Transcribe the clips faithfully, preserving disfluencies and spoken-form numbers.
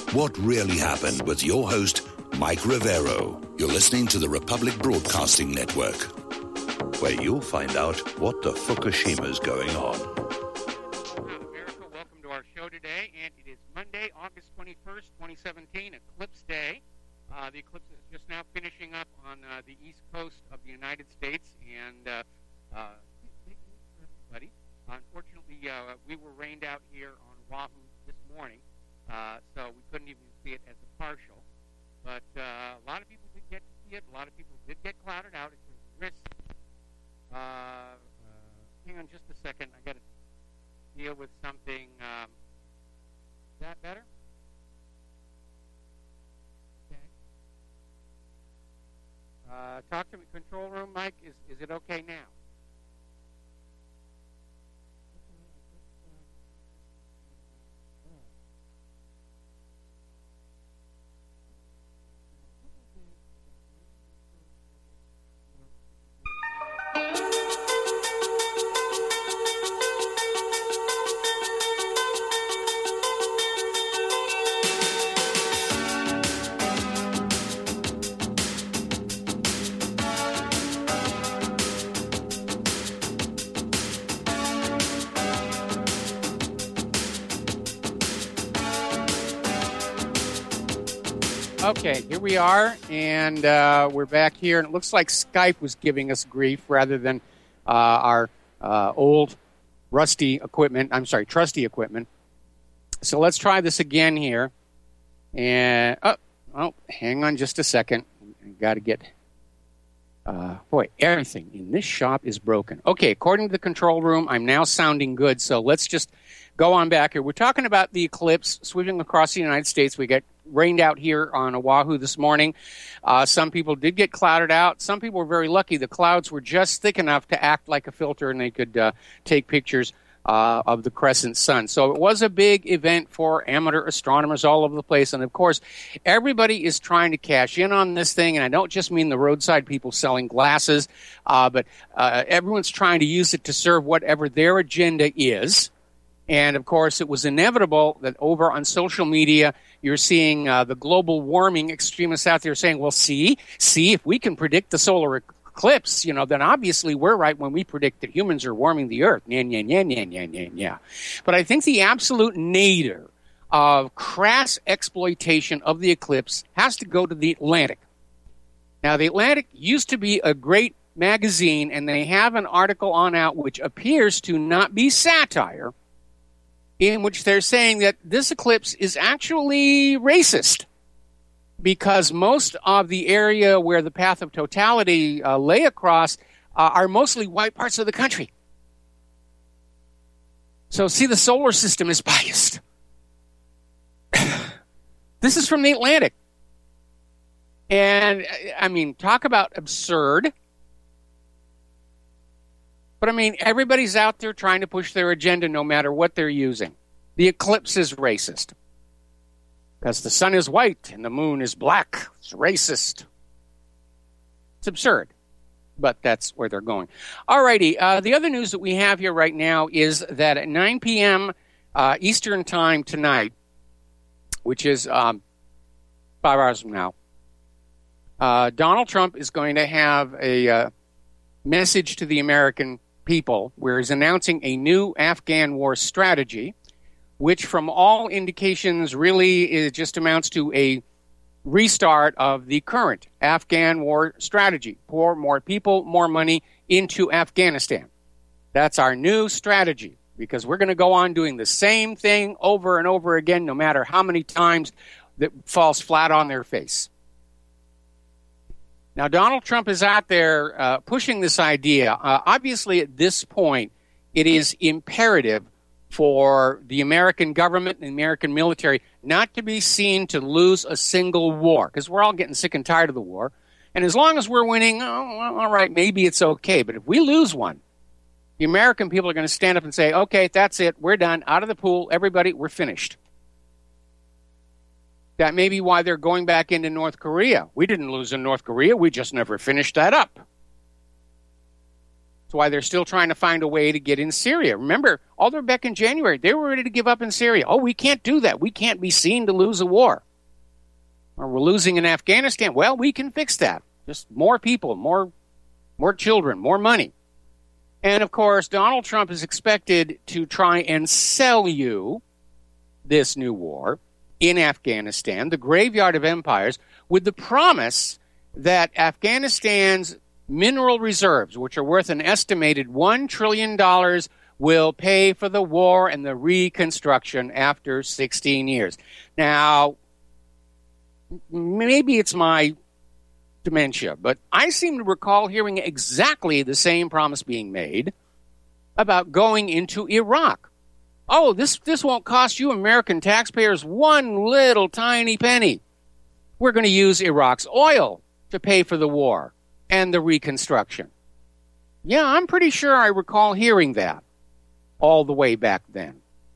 What Really Happened with your host, Mike Rivero. You're listening to the Republic Broadcasting Network, where you'll find out what the Fukushima's going on. America, welcome to our show today, and it is Monday, August twenty-first, twenty seventeen, Eclipse Day. Uh, the eclipse is just now finishing up on uh, the east coast of the United States, and uh, uh, everybody. Unfortunately, uh, we were rained out here on Oahu this morning, uh, so we couldn't even see it as a partial. But uh, a lot of people did get to see it. A lot of people did get clouded out. It's a risk. Uh, uh, hang on just a second. I got to deal with something. Um, is that better? Okay. Uh, talk to me. Control room, Mike. Is is it okay now? Okay, here we are, and uh, we're back here, and it looks like Skype was giving us grief rather than uh, our uh, old rusty equipment. I'm sorry, trusty equipment. So let's try this again here. And oh, oh hang on just a second. I got to get. Uh, boy, everything in this shop is broken. Okay, according to the control room, I'm now sounding good. So let's just go on back here. We're talking about the eclipse sweeping across the United States. We get rained out here on Oahu this morning. Uh, some people did get clouded out. Some people were very lucky. The clouds were just thick enough to act like a filter, and they could uh, take pictures uh, of the crescent sun. So it was a big event for amateur astronomers all over the place. And, of course, everybody is trying to cash in on this thing. And I don't just mean the roadside people selling glasses, uh, but uh, everyone's trying to use it to serve whatever their agenda is. And, of course, it was inevitable that over on social media, you're seeing uh, the global warming extremists out there saying, well, see, see, if we can predict the solar eclipse, you know, then obviously we're right when we predict that humans are warming the earth. Nya, nya, nya, nya, nya, nya, nya. But I think the absolute nadir of crass exploitation of the eclipse has to go to the Atlantic. Now, the Atlantic used to be a great magazine, and they have an article on out which appears to not be satire, in which they're saying that this eclipse is actually racist because most of the area where the path of totality uh, lay across uh, are mostly white parts of the country. So, see, the solar system is biased. This is from the Atlantic. And, I mean, talk about absurd. But, I mean, everybody's out there trying to push their agenda no matter what they're using. The eclipse is racist. Because the sun is white and the moon is black. It's racist. It's absurd. But that's where they're going. All righty. Uh, the other news that we have here right now is that at nine p.m. Uh, Eastern Time tonight, which is um, five hours from now, uh, Donald Trump is going to have a uh, message to the American people where he's announcing a new Afghan war strategy, which from all indications really is, just amounts to a restart of the current Afghan war strategy. Pour more people, more money into Afghanistan. That's our new strategy, because we're going to go on doing the same thing over and over again, no matter how many times that falls flat on their face. Now, Donald Trump is out there uh, pushing this idea. Uh, obviously, at this point, it is imperative for the American government and the American military not to be seen to lose a single war, because we're all getting sick and tired of the war. And as long as we're winning, oh, well, all right, maybe it's okay. But if we lose one, the American people are going to stand up and say, okay, that's it, we're done, out of the pool, everybody, we're finished. That may be why they're going back into North Korea. We didn't lose in North Korea. We just never finished that up. That's why they're still trying to find a way to get in Syria. Remember, all the way back in January, they were ready to give up in Syria. Oh, we can't do that. We can't be seen to lose a war. Or we're losing in Afghanistan. Well, we can fix that. Just more people, more, more children, more money. And, of course, Donald Trump is expected to try and sell you this new war in Afghanistan, the graveyard of empires, with the promise that Afghanistan's mineral reserves, which are worth an estimated one trillion dollars, will pay for the war and the reconstruction after sixteen years. Now, maybe it's my dementia, but I seem to recall hearing exactly the same promise being made about going into Iraq. Oh, this, this won't cost you American taxpayers one little tiny penny. We're going to use Iraq's oil to pay for the war and the reconstruction. Yeah, I'm pretty sure I recall hearing that all the way back then.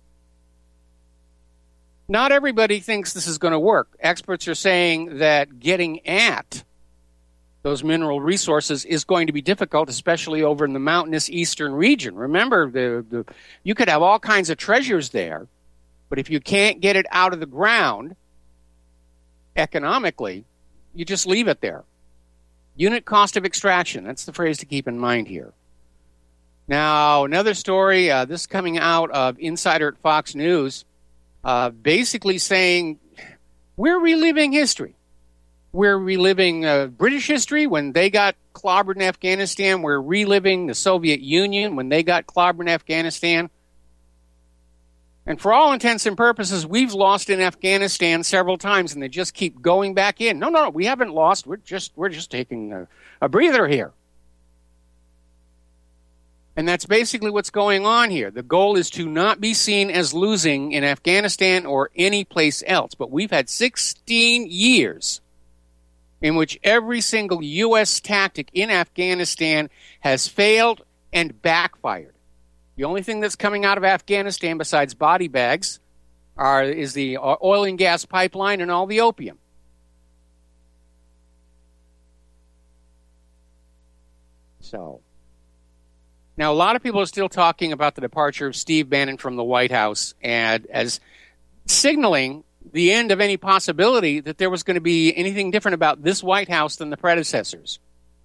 Not everybody thinks this is going to work. Experts are saying that getting at those mineral resources is going to be difficult, especially over in the mountainous eastern region. Remember, the, the you could have all kinds of treasures there, but if you can't get it out of the ground economically, you just leave it there. Unit cost of extraction, that's the phrase to keep in mind here. Now, another story, uh, this coming out of Insider at Fox News, uh, basically saying we're reliving history. We're reliving uh, British history when they got clobbered in Afghanistan. We're reliving the Soviet Union when they got clobbered in Afghanistan. And for all intents and purposes, we've lost in Afghanistan several times, and they just keep going back in. No, no, no, we haven't lost. We're just we're just taking a, a breather here. And that's basically what's going on here. The goal is to not be seen as losing in Afghanistan or any place else. But we've had sixteen years in which every single U S tactic in Afghanistan has failed and backfired. The only thing that's coming out of Afghanistan besides body bags are, is the oil and gas pipeline and all the opium. So, now a lot of people are still talking about the departure of Steve Bannon from the White House and as signaling the end of any possibility that there was going to be anything different about this White House than the predecessors.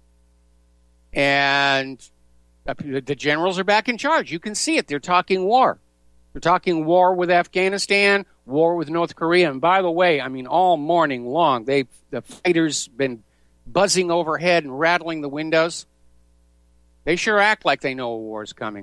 And the generals are back in charge. You can see it. They're talking war. They're talking war with Afghanistan, war with North Korea. And by the way, I mean, all morning long, they the fighters been buzzing overhead and rattling the windows. They sure act like they know a war is coming.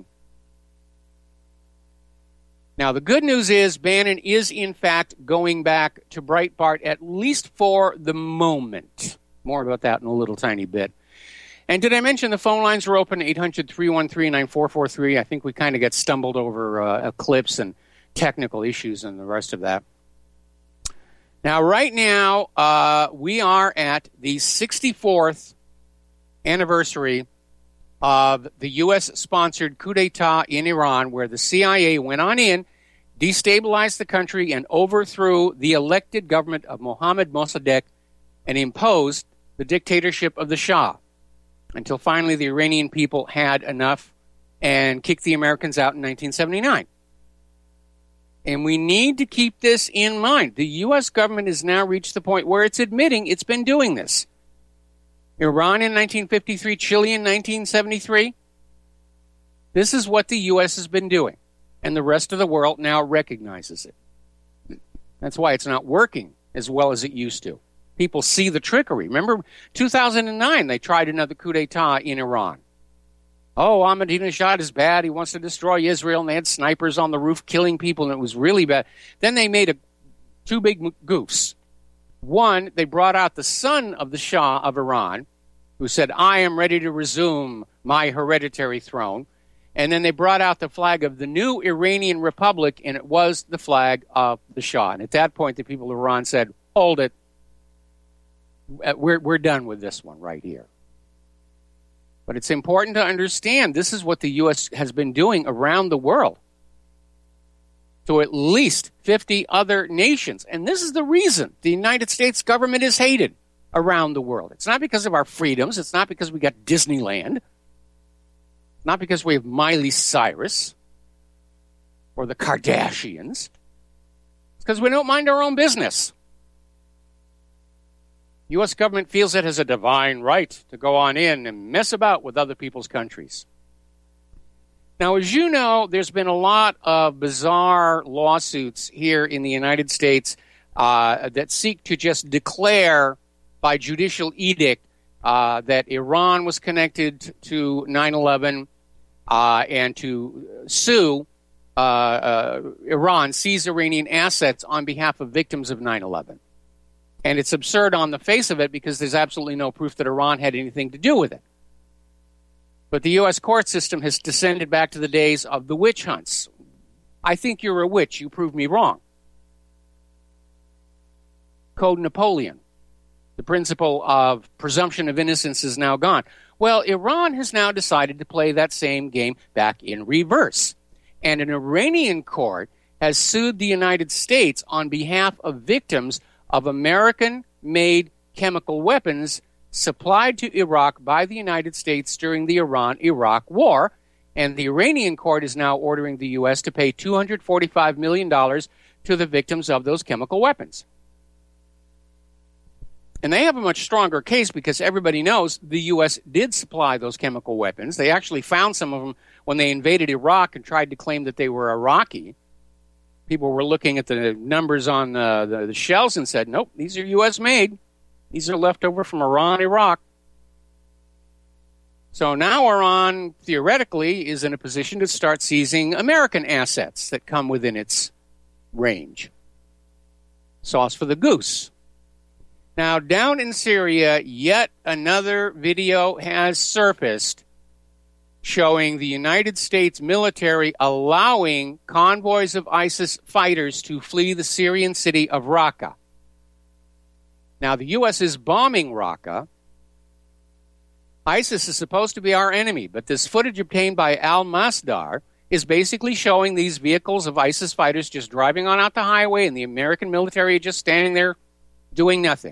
Now, the good news is Bannon is, in fact, going back to Breitbart, at least for the moment. More about that in a little tiny bit. And did I mention the phone lines are open, eight hundred, three one three, nine four four three. I think we kind of get stumbled over uh, Eclipse and technical issues and the rest of that. Now, right now, uh, we are at the sixty-fourth anniversary of the U S-sponsored coup d'etat in Iran, where the C I A went on in, destabilized the country, and overthrew the elected government of Mohammad Mossadegh and imposed the dictatorship of the Shah, until finally the Iranian people had enough and kicked the Americans out in nineteen seventy-nine. And we need to keep this in mind. The U S government has now reached the point where it's admitting it's been doing this. Iran in nineteen fifty-three, Chile in nineteen seventy-three. This is what the U S has been doing. And the rest of the world now recognizes it. That's why it's not working as well as it used to. People see the trickery. Remember, two thousand nine, they tried another coup d'etat in Iran. Oh, Ahmadinejad is bad. He wants to destroy Israel. And they had snipers on the roof killing people, and it was really bad. Then they made a, two big goofs. One, they brought out the son of the Shah of Iran, who said, I am ready to resume my hereditary throne. And then they brought out the flag of the new Iranian Republic, and it was the flag of the Shah. And at that point, the people of Iran said, hold it. We're, we're done with this one right here. But it's important to understand this is what the U S has been doing around the world to at least fifty other nations. And this is the reason the United States government is hated around the world. It's not because of our freedoms. It's not because we got Disneyland. not because we have Miley Cyrus or the Kardashians. It's because we don't mind our own business. The U S government feels it has a divine right to go on in and mess about with other people's countries. Now, as you know, there's been a lot of bizarre lawsuits here in the United States uh, that seek to just declare by judicial edict uh, that Iran was connected to nine eleven uh, and to sue uh, uh, Iran, seize Iranian assets on behalf of victims of nine eleven. And it's absurd on the face of it because there's absolutely no proof that Iran had anything to do with it. But the U S court system has descended back to the days of the witch hunts. I think you're a witch. You proved me wrong. Code Napoleon. The principle of presumption of innocence is now gone. Well, Iran has now decided to play that same game back in reverse. And an Iranian court has sued the United States on behalf of victims of American-made chemical weapons supplied to Iraq by the United States during the Iran-Iraq War. And the Iranian court is now ordering the U S to pay two hundred forty-five million dollars to the victims of those chemical weapons. And they have a much stronger case because everybody knows the U S did supply those chemical weapons. They actually found some of them when they invaded Iraq and tried to claim that they were Iraqi. People were looking at the numbers on uh, the, the shells and said, nope, these are U S made. These are left over from Iran, Iraq. So now Iran, theoretically, is in a position to start seizing American assets that come within its range. Sauce for the goose. Now, down in Syria, yet another video has surfaced showing the United States military allowing convoys of ISIS fighters to flee the Syrian city of Raqqa. Now, the U S is bombing Raqqa. ISIS is supposed to be our enemy, but this footage obtained by Al-Masdar is basically showing these vehicles of ISIS fighters just driving on out the highway and the American military just standing there doing nothing.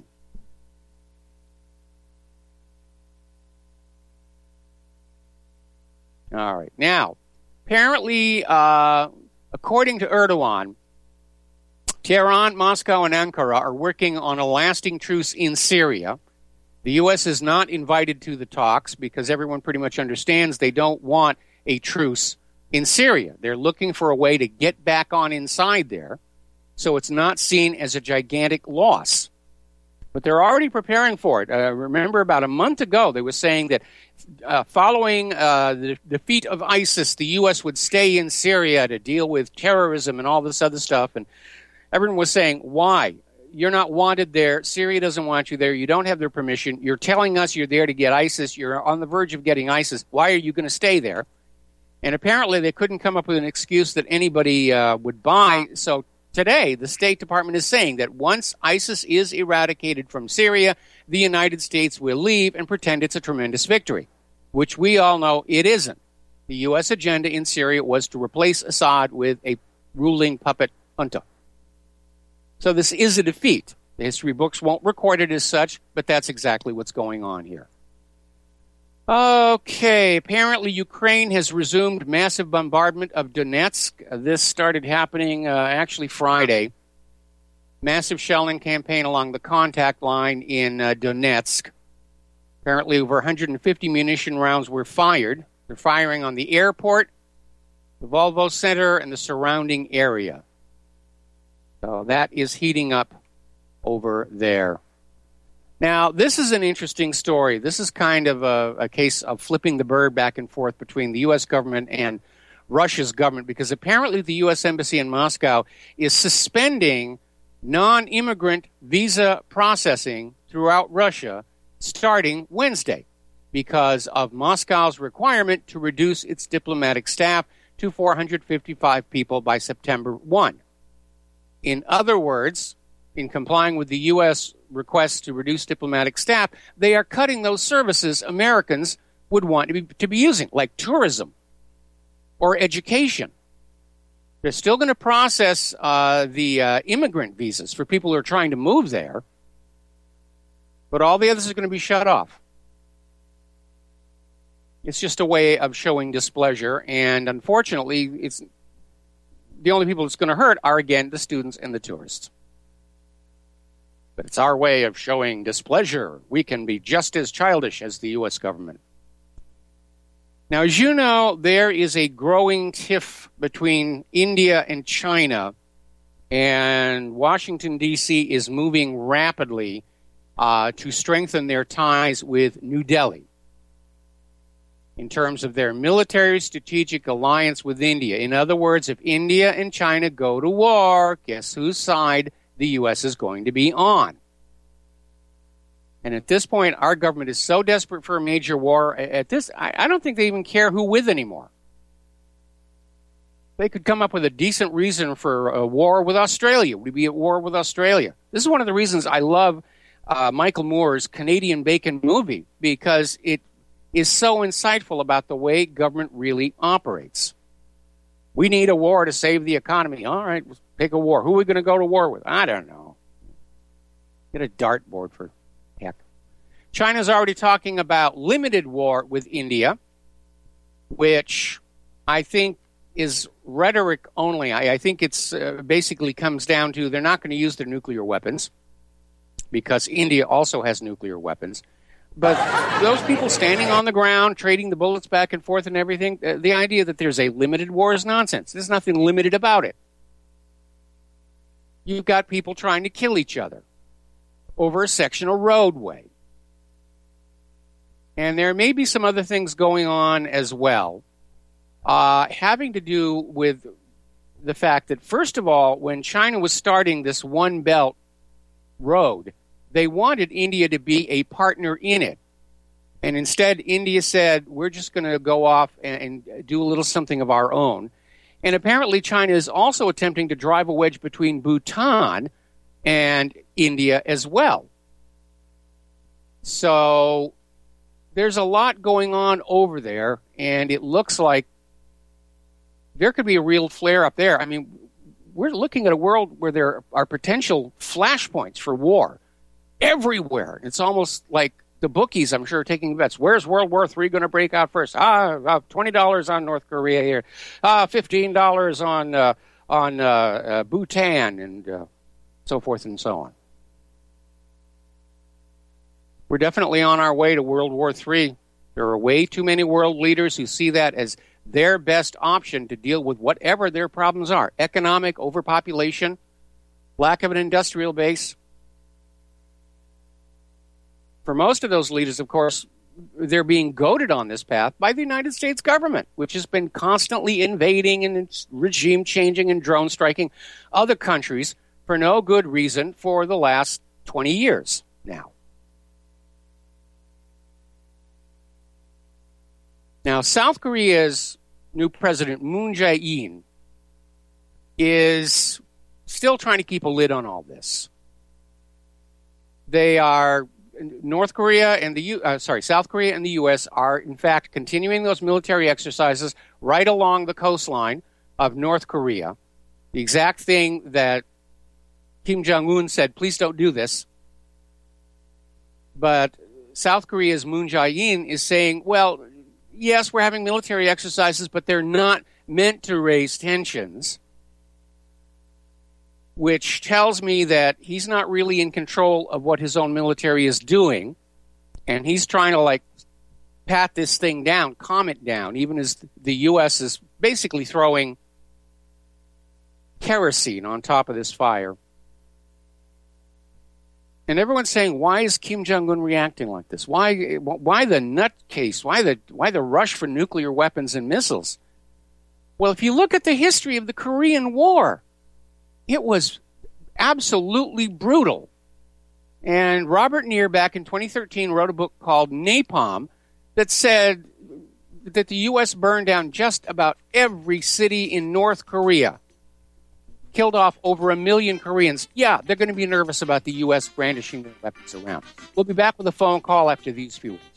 All right. Now, apparently, uh, according to Erdogan, Tehran, Moscow, and Ankara are working on a lasting truce in Syria. The U S is not invited to the talks because everyone pretty much understands they don't want a truce in Syria. They're looking for a way to get back on inside there, so it's not seen as a gigantic loss. But they're already preparing for it. Uh, remember, about a month ago, they were saying that uh, following uh, the defeat of ISIS, the U S would stay in Syria to deal with terrorism and all this other stuff. And everyone was saying, why? You're not wanted there. Syria doesn't want you there. You don't have their permission. You're telling us you're there to get ISIS. You're on the verge of getting ISIS. Why are you going to stay there? And apparently they couldn't come up with an excuse that anybody uh, would buy. So today, the State Department is saying that once ISIS is eradicated from Syria, the United States will leave and pretend it's a tremendous victory, which we all know it isn't. The U S agenda in Syria was to replace Assad with a ruling puppet junta. So this is a defeat. The history books won't record it as such, but that's exactly what's going on here. Okay, apparently Ukraine has resumed massive bombardment of Donetsk. Uh, this started happening uh, actually Friday. Massive shelling campaign along the contact line in uh, Donetsk. Apparently over one hundred fifty munition rounds were fired. They're firing on the airport, the Volvo Center, and the surrounding area. So that is heating up over there. Now, this is an interesting story. This is kind of a, a case of flipping the bird back and forth between the U S government and Russia's government, because apparently the U S Embassy in Moscow is suspending non-immigrant visa processing throughout Russia starting Wednesday because of Moscow's requirement to reduce its diplomatic staff to four hundred fifty-five people by September first. In other words, in complying with the U S requests to reduce diplomatic staff, they are cutting those services Americans would want to be, to be using, like tourism or education. They're still going to process uh, the uh, immigrant visas for people who are trying to move there, but all the others are going to be shut off. It's just a way of showing displeasure, and unfortunately, it's the only people it's going to hurt are, again, the students and the tourists. But it's our way of showing displeasure. We can be just as childish as the U S government. Now, as you know, there is a growing tiff between India and China, and Washington, D C is moving rapidly uh, to strengthen their ties with New Delhi in terms of their military strategic alliance with India. In other words, if India and China go to war, guess whose side the U S is going to be on? And at this point, our government is so desperate for a major war. At this, I, I don't think they even care who with anymore. They could come up with a decent reason for a war with Australia. We'd be at war with Australia. This is one of the reasons I love uh, Michael Moore's Canadian Bacon movie, because it is so insightful about the way government really operates. We need a war to save the economy. All right, let's pick a war. Who are we going to go to war with? I don't know. Get a dartboard for heck. China's already talking about limited war with India, which I think is rhetoric only. I, I think it's uh, basically comes down to they're not going to use their nuclear weapons because India also has nuclear weapons. But those people standing on the ground, trading the bullets back and forth and everything, uh, the idea that there's a limited war is nonsense. There's nothing limited about it. You've got people trying to kill each other over a section of roadway. And there may be some other things going on as well, uh, having to do with the fact that, first of all, when China was starting this One Belt road, they wanted India to be a partner in it. And instead, India said, we're just going to go off and, and do a little something of our own. And apparently China is also attempting to drive a wedge between Bhutan and India as well. So there's a lot going on over there, and it looks like there could be a real flare up there. I mean, we're looking at a world where there are potential flashpoints for war everywhere. It's almost like the bookies, I'm sure, are taking bets. Where's World War Three going to break out first? Ah, uh, twenty dollars on North Korea here. Ah, fifteen dollars on uh, on uh, uh, Bhutan, and uh, so forth and so on. We're definitely on our way to World War Three. There are way too many world leaders who see that as their best option to deal with whatever their problems are. Economic overpopulation, lack of an industrial base. For most of those leaders, of course, they're being goaded on this path by the United States government, which has been constantly invading and it's regime changing and drone striking other countries for no good reason for the last twenty years now. Now, South Korea's new president, Moon Jae-in, is still trying to keep a lid on all this. They are, North Korea and the, U, uh, sorry, South Korea and the U S are, in fact, continuing those military exercises right along the coastline of North Korea. The exact thing that Kim Jong-un said, please don't do this. But South Korea's Moon Jae-in is saying, well, yes, we're having military exercises, but they're not meant to raise tensions, which tells me that he's not really in control of what his own military is doing, and he's trying to, like, pat this thing down, calm it down, even as the U S is basically throwing kerosene on top of this fire. And everyone's saying, why is Kim Jong-un reacting like this? Why why the nutcase? Why the why the rush for nuclear weapons and missiles? Well, if you look at the history of the Korean War, it was absolutely brutal. And Robert Neer, back in twenty thirteen, wrote a book called Napalm that said that the U S burned down just about every city in North Korea. Killed off over a million Koreans. Yeah, they're going to be nervous about the U S brandishing their weapons around. We'll be back with a phone call after these few words.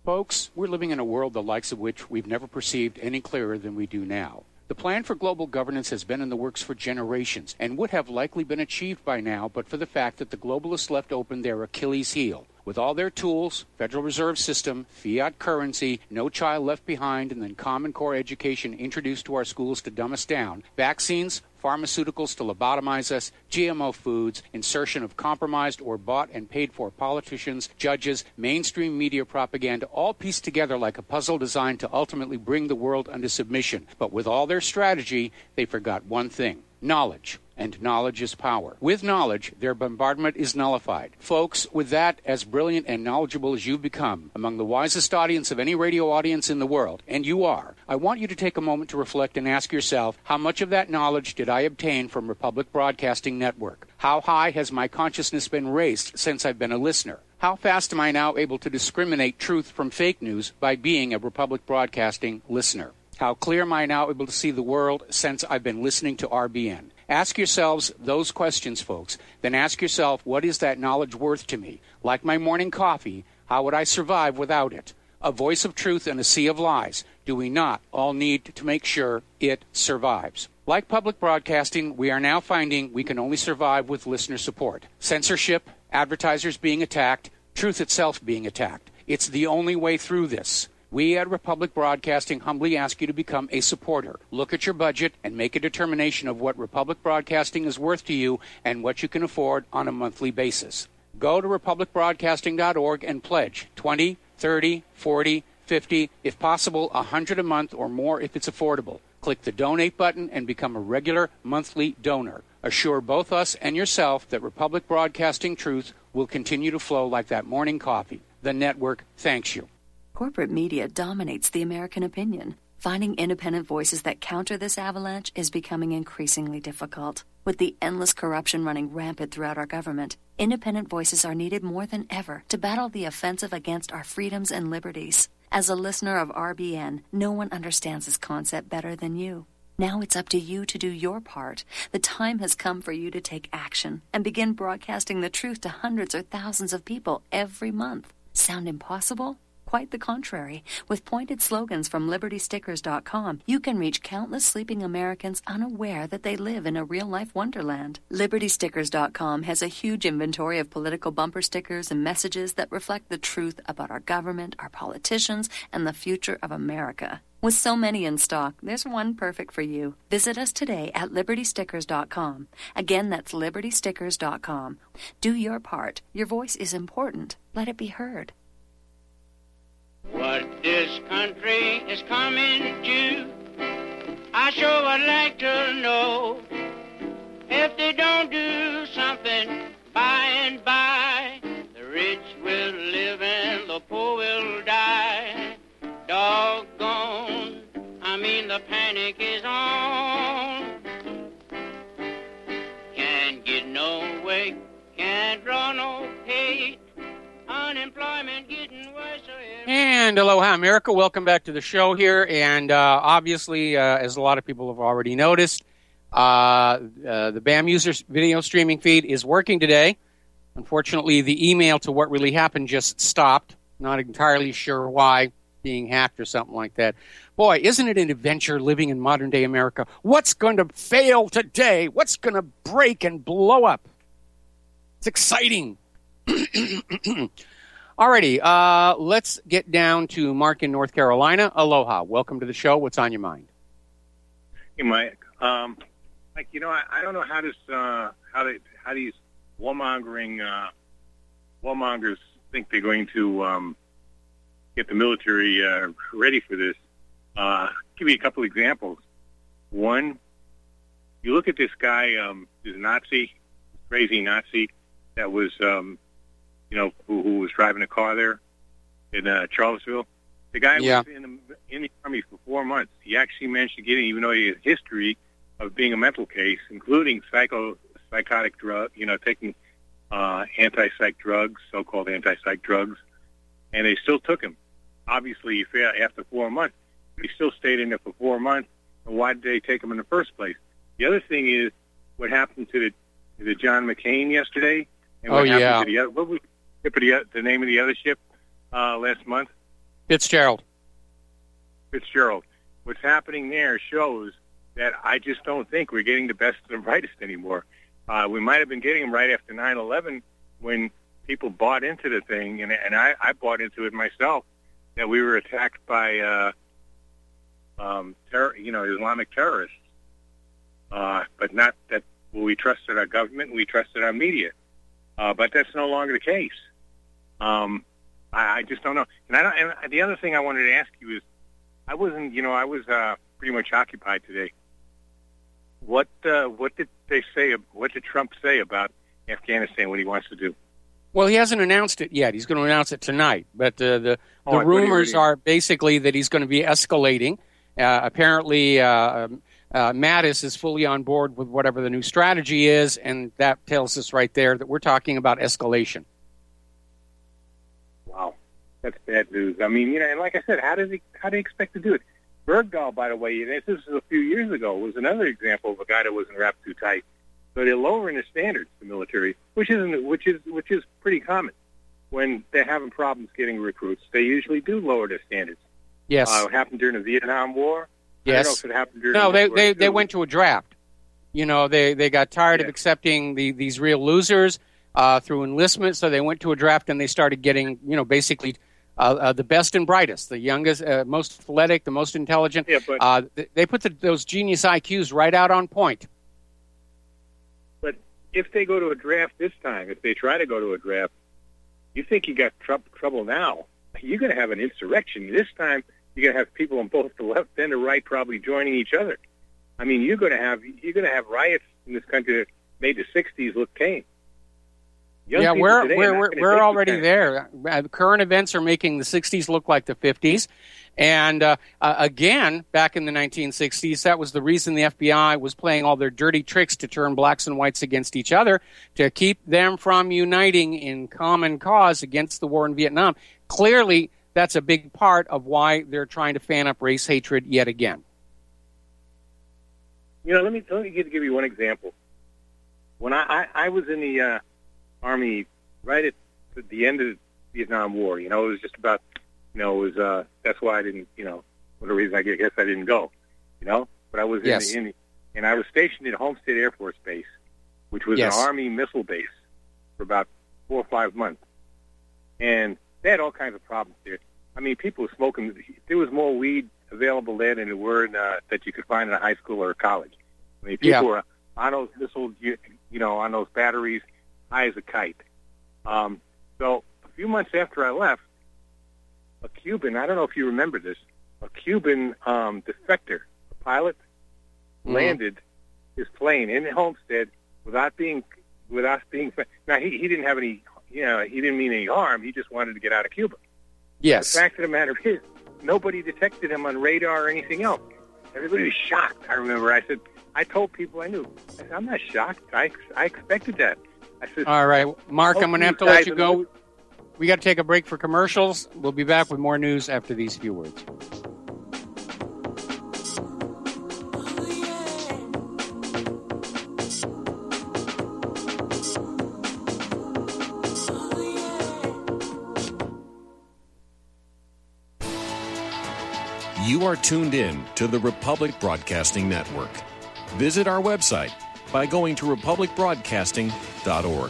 Folks, we're living in a world the likes of which we've never perceived any clearer than we do now. The plan for global governance has been in the works for generations and would have likely been achieved by now but for the fact that the globalists left open their Achilles heel. With all their tools, Federal Reserve System, fiat currency, no child left behind, and then Common Core education introduced to our schools to dumb us down, vaccines, pharmaceuticals to lobotomize us, G M O foods, insertion of compromised or bought and paid for politicians, judges, mainstream media propaganda, all pieced together like a puzzle designed to ultimately bring the world under submission. But with all their strategy, they forgot one thing: knowledge. And knowledge is power. With knowledge, their bombardment is nullified. Folks, with that, as brilliant and knowledgeable as you've become, among the wisest audience of any radio audience in the world, and you are, I want you to take a moment to reflect and ask yourself, how much of that knowledge did I obtain from Republic Broadcasting Network? How high has my consciousness been raised since I've been a listener? How fast am I now able to discriminate truth from fake news by being a Republic Broadcasting listener? How clear am I now able to see the world since I've been listening to R B N? Ask yourselves those questions, folks. Then ask yourself, what is that knowledge worth to me? Like my morning coffee, how would I survive without it? A voice of truth in a sea of lies. Do we not all need to make sure it survives? Like public broadcasting, we are now finding we can only survive with listener support. Censorship, advertisers being attacked, truth itself being attacked. It's the only way through this. We at Republic Broadcasting humbly ask you to become a supporter. Look at your budget and make a determination of what Republic Broadcasting is worth to you and what you can afford on a monthly basis. Go to republic broadcasting dot org and pledge twenty, thirty, forty, fifty, if possible one hundred a month or more if it's affordable. Click the donate button and become a regular monthly donor. Assure both us and yourself that Republic Broadcasting truth will continue to flow like that morning coffee. The network thanks you. Corporate media dominates the American opinion. Finding independent voices that counter this avalanche is becoming increasingly difficult. With the endless corruption running rampant throughout our government, independent voices are needed more than ever to battle the offensive against our freedoms and liberties. As a listener of R B N, no one understands this concept better than you. Now it's up to you to do your part. The time has come for you to take action and begin broadcasting the truth to hundreds or thousands of people every month. Sound impossible? Quite the contrary. With pointed slogans from liberty stickers dot com, you can reach countless sleeping Americans unaware that they live in a real-life wonderland. liberty stickers dot com has a huge inventory of political bumper stickers and messages that reflect the truth about our government, our politicians, and the future of America. With so many in stock, there's one perfect for you. Visit us today at liberty stickers dot com. Again, that's liberty stickers dot com. Do your part. Your voice is important. Let it be heard. What this country is coming to, I sure would like to know. If they don't do something by and by, the rich will live and the poor will die. Doggone, I mean the panic is on. Can't get no way, can't draw no pay. Unemployment getting worse. And aloha, America. Welcome back to the show here. And uh, obviously, uh, as a lot of people have already noticed, uh, uh, the B A M user video streaming feed is working today. Unfortunately, the email to what really happened just stopped. Not entirely sure why, being hacked or something like that. Boy, isn't it an adventure living in modern-day America? What's going to fail today? What's going to break and blow up? It's exciting. Alrighty, uh, let's get down to Mark in North Carolina. Aloha. Welcome to the show. What's on your mind? Hey, Mike. Um, Mike, you know, I, I don't know how this, uh, how they, how these warmongering, uh, warmongers think they're going to um, get the military uh, ready for this. Uh, give you a couple examples. One, you look at this guy, um, this Nazi, crazy Nazi that was. Um, You know, who, who was driving a car there in uh, Charlottesville. The guy yeah. was in the, in the Army for four months. He actually managed to get in, even though he had a history of being a mental case, including psycho psychotic drug, you know, taking uh, anti-psych drugs, so-called anti-psych drugs, and they still took him. Obviously, he failed after four months, but he still stayed in there for four months. And why did they take him in the first place? The other thing is what happened to the to the John McCain yesterday, and what oh, happened yeah. to the other. What was The, the name of the other ship uh, last month, Fitzgerald. Fitzgerald. What's happening there shows that I just don't think we're getting the best and the brightest anymore. Uh, we might have been getting them right after nine eleven when people bought into the thing, and, and I, I bought into it myself, that we were attacked by, uh, um, terror, you know, Islamic terrorists. Uh, but not that well, we trusted our government, we trusted our media. Uh, but that's no longer the case. Um, I, I just don't know. And, I don't, and the other thing I wanted to ask you is, I wasn't, you know, I was uh, pretty much occupied today. What uh, what did they say? What did Trump say about Afghanistan? What he wants to do? Well, he hasn't announced it yet. He's going to announce it tonight. But uh, the the Oh, rumors what are basically that he's going to be escalating. Uh, apparently, uh, uh, Mattis is fully on board with whatever the new strategy is, and that tells us right there that we're talking about escalation. Wow, that's bad news. I mean, you know, and like I said, how does he? How do they expect to do it? Bergdahl, by the way, this is a few years ago, was another example of a guy that wasn't wrapped too tight. So they're lowering the standards to military, which isn't, which is, which is pretty common. When they're having problems getting recruits, they usually do lower their standards. Yes. Uh, it happened during the Vietnam War. Yes. I don't know if it happened during no, the they War they, Two. they went to a draft. You know, they, they got tired Yeah. of accepting the, these real losers uh, through enlistment, so they went to a draft and they started getting, you know, basically uh, uh, the best and brightest, the youngest, uh, most athletic, the most intelligent. Yeah, but- uh, th- they put the, those genius I Qs right out on point. But if they go to a draft this time, if they try to go to a draft, you think you got tr- trouble now. You're going to have an insurrection. This time, you're going to have people on both the left and the right probably joining each other. I mean, you're going to have you're going to have riots in this country that made the sixties look tame. Young yeah, people we're today are we're not we're, gonna we're take this already kind of- there. Uh, current events are making the sixties look like the fifties, and uh, uh, again, back in the nineteen sixties, that was the reason the F B I was playing all their dirty tricks to turn blacks and whites against each other, to keep them from uniting in common cause against the war in Vietnam. Clearly, that's a big part of why they're trying to fan up race hatred yet again. You know, let me let me give, give you one example. When I, I, I was in the uh, Army right at the end of the Vietnam War, you know, it was just about, you know, it was uh, that's why I didn't, you know, one of the reasons I guess I didn't go, you know, but I was in, Yes. the, in the, and I was stationed at Homestead Air Force Base, which was Yes. an Army missile base for about four or five months, and they had all kinds of problems there. I mean, people were smoking. There was more weed available there than there were in, uh, that you could find in a high school or a college. I mean, people Yeah. were on those missiles, you, you know, on those batteries, high as a kite. Um, so a few months after I left, a Cuban, I don't know if you remember this, a Cuban um, defector, a pilot, Mhm. landed his plane in Homestead without being, without being, now he, he didn't have any, you know, he didn't mean any harm. He just wanted to get out of Cuba. Yes. The fact of the matter is, nobody detected him on radar or anything else. Everybody was shocked. I remember I said, I told people I knew. I said, I'm not shocked. I, I expected that. I said, All right, Mark, I'm going to have to let you go. Guys, We got to take a break for commercials. We'll be back with more news after these few words. You are tuned in to the Republic Broadcasting Network. Visit our website by going to republic broadcasting dot org.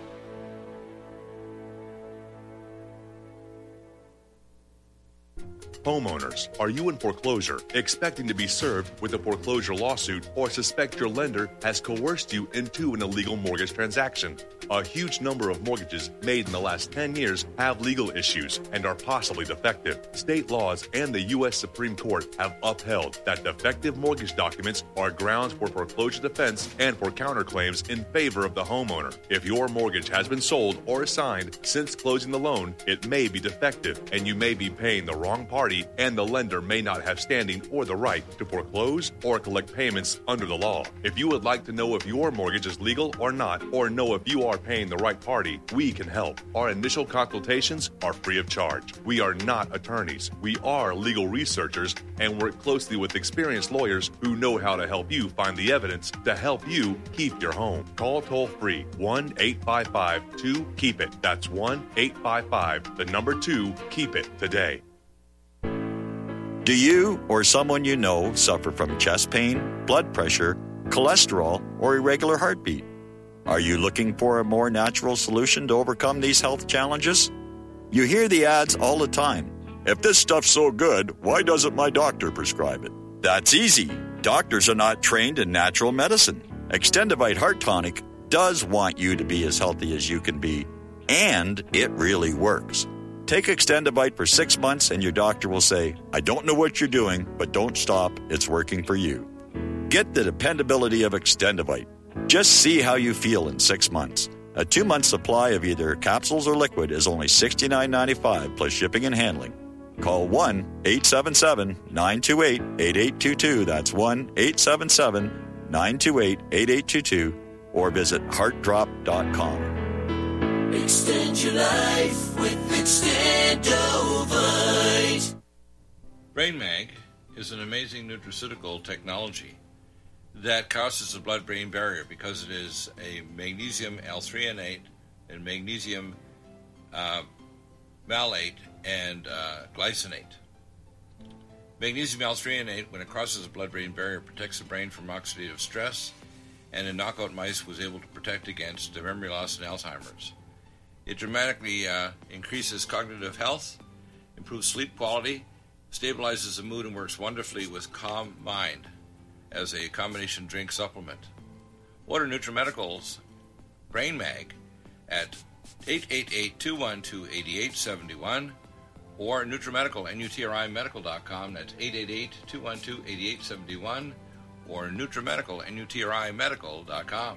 Homeowners, are you in foreclosure, expecting to be served with a foreclosure lawsuit, or suspect your lender has coerced you into an illegal mortgage transaction? A huge number of mortgages made in the last ten years have legal issues and are possibly defective. State laws and the U S Supreme Court have upheld that defective mortgage documents are grounds for foreclosure defense and for counterclaims in favor of the homeowner. If your mortgage has been sold or assigned since closing the loan, it may be defective and you may be paying the wrong party, and the lender may not have standing or the right to foreclose or collect payments under the law. If you would like to know if your mortgage is legal or not, or know if you are paying the right party, we can help. Our initial consultations are free of charge. We are not attorneys. We are legal researchers and work closely with experienced lawyers who know how to help you find the evidence to help you keep your home. Call toll-free one eight five five two keep it. That's one eight five five, the number two, keep it today. Do you or someone you know suffer from chest pain, blood pressure, cholesterol, or irregular heartbeat? Are you looking for a more natural solution to overcome these health challenges? You hear the ads all the time. If this stuff's so good, why doesn't my doctor prescribe it? That's easy. Doctors are not trained in natural medicine. Extendivite Heart Tonic does want you to be as healthy as you can be, and it really works. Take Extendivite for six months and your doctor will say, I don't know what you're doing, but don't stop. It's working for you. Get the dependability of Extendivite. Just see how you feel in six months. A two-month supply of either capsules or liquid is only sixty-nine ninety-five plus shipping and handling. Call one eight seven seven, nine two eight, eight eight two two. That's one eight seven seven, nine two eight, eight eight two two. Or visit heart drop dot com. Extend your life with Extendovite. BrainMag is an amazing nutraceutical technology that crosses the blood-brain barrier because it is a magnesium L threonate and magnesium uh, malate and uh, glycinate. Magnesium L threonate, when it crosses the blood-brain barrier, protects the brain from oxidative stress, and in knockout mice was able to protect against memory loss and Alzheimer's. It dramatically uh, increases cognitive health, improves sleep quality, stabilizes the mood, and works wonderfully with Calm Mind as a combination drink supplement. Order NutriMedical's BrainMag at eight eight eight, two one two, eight eight seven one or NutriMedical, N U T R I medical dot com. That's eight eight eight, two one two, eight eight seven one or NutriMedical, N U T R I medical dot com.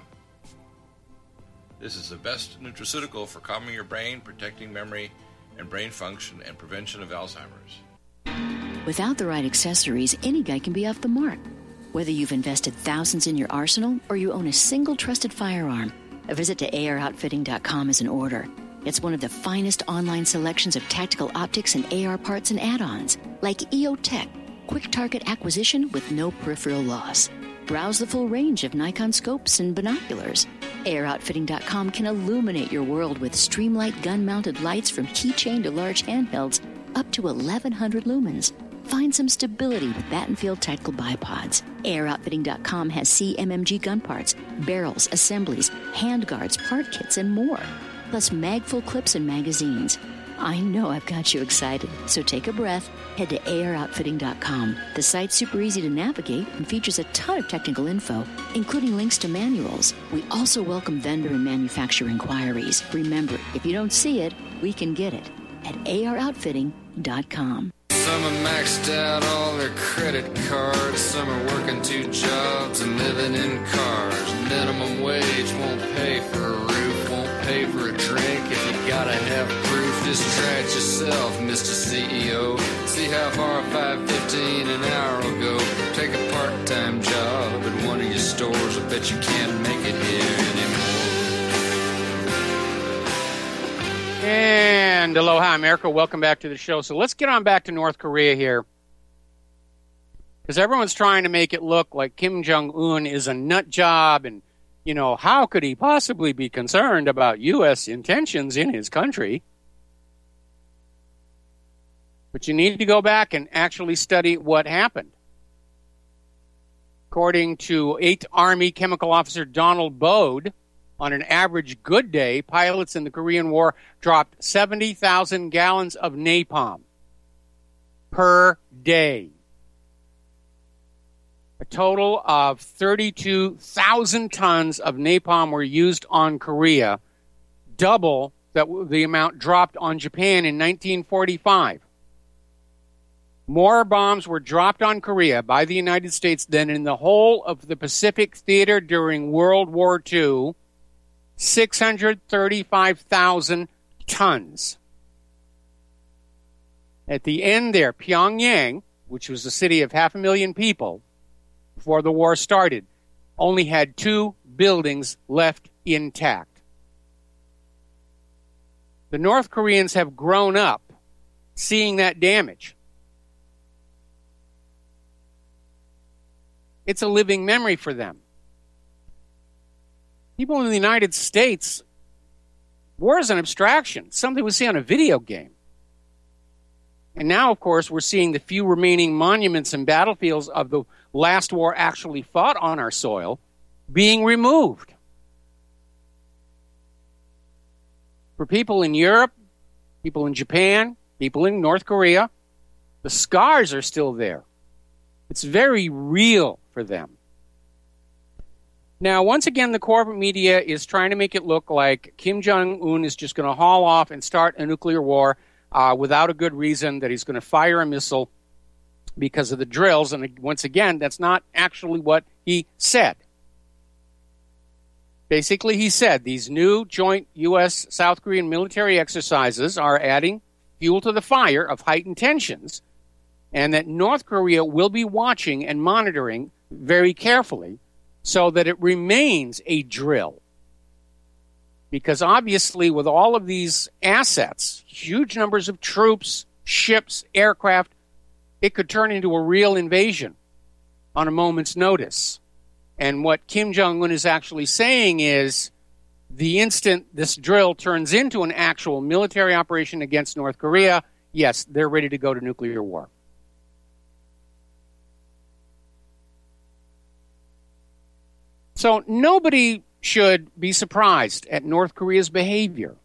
This is the best nutraceutical for calming your brain, protecting memory and brain function, and prevention of Alzheimer's. Without the right accessories, any guy can be off the mark. Whether you've invested thousands in your arsenal or you own a single trusted firearm, a visit to A R outfitting dot com is in order. It's one of the finest online selections of tactical optics and A R parts and add-ons, like E O Tech, quick target acquisition with no peripheral loss. Browse the full range of Nikon scopes and binoculars. A R outfitting dot com can illuminate your world with Streamlight gun-mounted lights from keychain to large handhelds up to eleven hundred lumens. Find some stability with Battenfield Tactical Bipods. A R outfitting dot com has C M M G gun parts, barrels, assemblies, handguards, part kits, and more. Plus magful clips and magazines. I know I've got you excited, so take a breath. Head to A R outfitting dot com. The site's super easy to navigate and features a ton of technical info, including links to manuals. We also welcome vendor and manufacturer inquiries. Remember, if you don't see it, we can get it at A R outfitting dot com. Some are maxed out all their credit cards. Some are working two jobs and living in cars. Minimum wage won't pay for a roof, won't pay for a drink. If you gotta have proof, just try it yourself, Mister C E O. See how far five fifteen an hour will go. Take a part-time job at one of your stores. I bet you can't make it here anymore. And aloha, America. Welcome back to the show. So let's get on back to North Korea here. Because everyone's trying to make it look like Kim Jong-un is a nut job. And, you know, how could he possibly be concerned about U S intentions in his country? But you need to go back and actually study what happened. According to eighth Army Chemical Officer Donald Bode, on an average good day, pilots in the Korean War dropped seventy thousand gallons of napalm per day. A total of thirty-two thousand tons of napalm were used on Korea, double that the amount dropped on Japan in nineteen forty-five. More bombs were dropped on Korea by the United States than in the whole of the Pacific Theater during World War Two. six hundred thirty-five thousand tons. At the end there, Pyongyang, which was a city of half a million people before the war started, only had two buildings left intact. The North Koreans have grown up seeing that damage. It's a living memory for them. People in the United States, war is an abstraction, something we see on a video game. And now, of course, we're seeing the few remaining monuments and battlefields of the last war actually fought on our soil being removed. For people in Europe, people in Japan, people in North Korea, the scars are still there. It's very real for them. Now, once again, the corporate media is trying to make it look like Kim Jong-un is just going to haul off and start a nuclear war uh, without a good reason, that he's going to fire a missile because of the drills. And once again, that's not actually what he said. Basically, he said these new joint U S South Korean military exercises are adding fuel to the fire of heightened tensions, and that North Korea will be watching and monitoring very carefully so that it remains a drill. Because obviously, with all of these assets, huge numbers of troops, ships, aircraft, it could turn into a real invasion on a moment's notice. And what Kim Jong-un is actually saying is, the instant this drill turns into an actual military operation against North Korea, yes, they're ready to go to nuclear war. So nobody should be surprised at North Korea's behavior.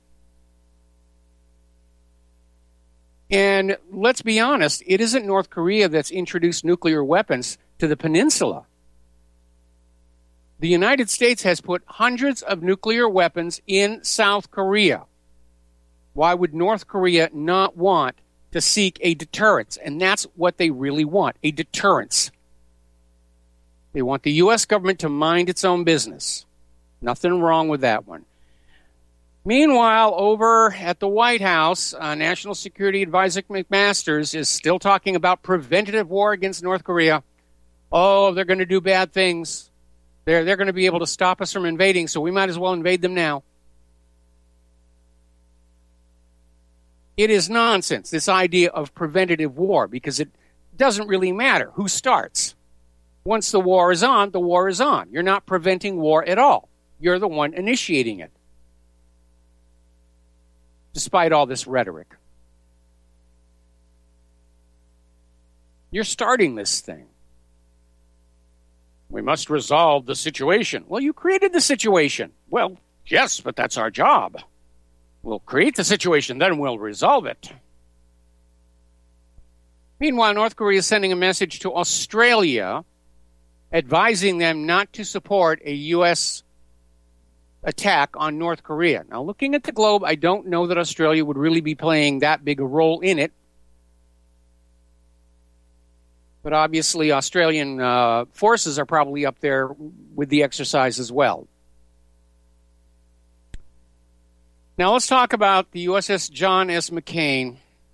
And let's be honest, it isn't North Korea that's introduced nuclear weapons to the peninsula. The United States has put hundreds of nuclear weapons in South Korea. Why would North Korea not want to seek a deterrence? And that's what they really want, a deterrence. They want the U S government to mind its own business. Nothing wrong with that one. Meanwhile, over at the White House, uh, National Security Advisor McMaster is still talking about preventative war against North Korea. Oh, they're going to do bad things. They're, they're going to be able to stop us from invading, so we might as well invade them now. It is nonsense, this idea of preventative war, because it doesn't really matter who starts. Once the war is on, the war is on. You're not preventing war at all. You're the one initiating it. Despite all this rhetoric. You're starting this thing. We must resolve the situation. Well, you created the situation. Well, yes, but that's our job. We'll create the situation, then we'll resolve it. Meanwhile, North Korea is sending a message to Australia advising them not to support a U S attack on North Korea. Now, looking at the globe, I don't know that Australia would really be playing that big a role in it. But obviously, Australian uh, forces are probably up there with the exercise as well. Now, let's talk about the U S S John S. McCain.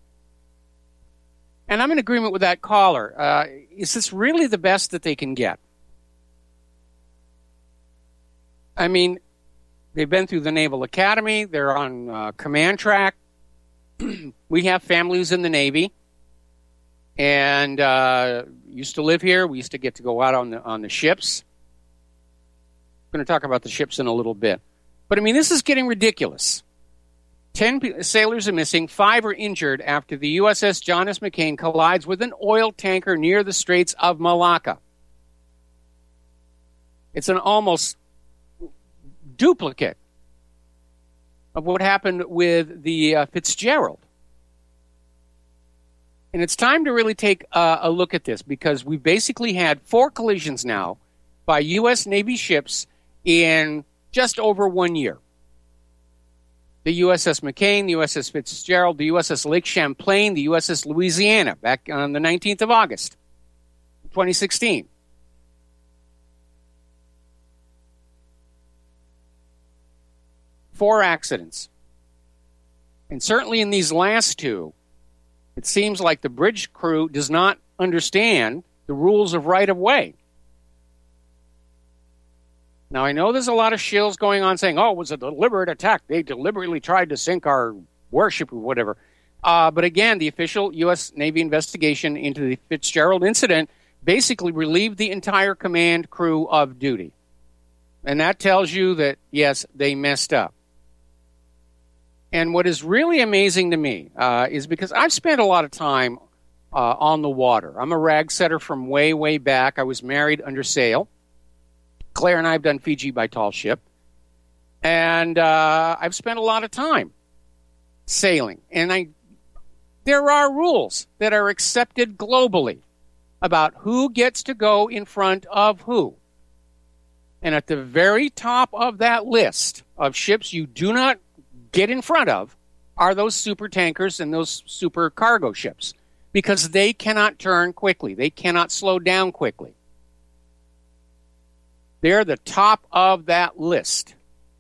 And I'm in agreement with that caller. Uh, is this really the best that they can get? I mean, they've been through the Naval Academy. They're on uh, command track. We have families in the Navy. And uh, used to live here. We used to get to go out on the on the ships. I'm going to talk about the ships in a little bit. But, I mean, this is getting ridiculous. Ten p- sailors are missing. Five are injured after the U S S John S. McCain collides with an oil tanker near the Straits of Malacca. It's an almost duplicate of what happened with the uh, Fitzgerald. And it's time to really take uh, a look at this, because we've basically had four collisions now by U S. Navy ships in just over one year. The U S S McCain, the U S S Fitzgerald, the U S S Lake Champlain, the U S S Louisiana, back on the nineteenth of August, twenty sixteen. Four accidents. And certainly in these last two, it seems like the bridge crew does not understand the rules of right-of-way. Now, I know there's a lot of shills going on saying, oh, it was a deliberate attack. They deliberately tried to sink our warship or whatever. Uh, but again, the official U S. Navy investigation into the Fitzgerald incident basically relieved the entire command crew of duty. And that tells you that, yes, they messed up. And what is really amazing to me uh, is because I've spent a lot of time uh, on the water. I'm a rag setter from way, way back. I was married under sail. Claire and I have done Fiji by tall ship. And uh, I've spent a lot of time sailing. And I, there are rules that are accepted globally about who gets to go in front of who. And at the very top of that list of ships you do not get in front of are those super tankers and those super cargo ships, because they cannot turn quickly. They cannot slow down quickly. They're the top of that list.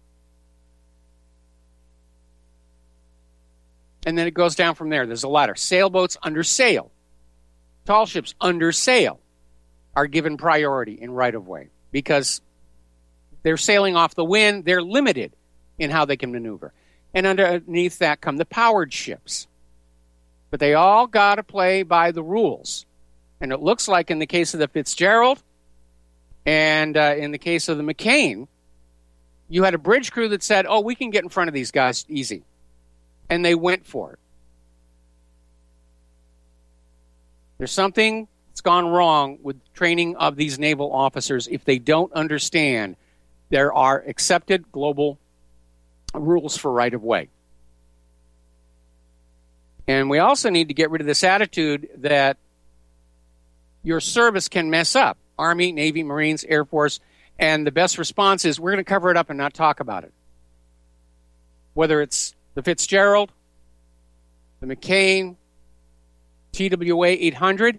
And then it goes down from there. There's a ladder. Sailboats under sail. Tall ships under sail are given priority in right-of-way because they're sailing off the wind. They're limited in how they can maneuver. And underneath that come the powered ships. But they all got to play by the rules. And it looks like in the case of the Fitzgerald and uh, in the case of the McCain, you had a bridge crew that said, oh, we can get in front of these guys easy. And they went for it. There's something that's gone wrong with training of these naval officers if they don't understand there are accepted global rules for right-of-way. And we also need to get rid of this attitude that your service can mess up. Army, Navy, Marines, Air Force, and the best response is we're going to cover it up and not talk about it. Whether it's the Fitzgerald, the McCain, T W A eight hundred,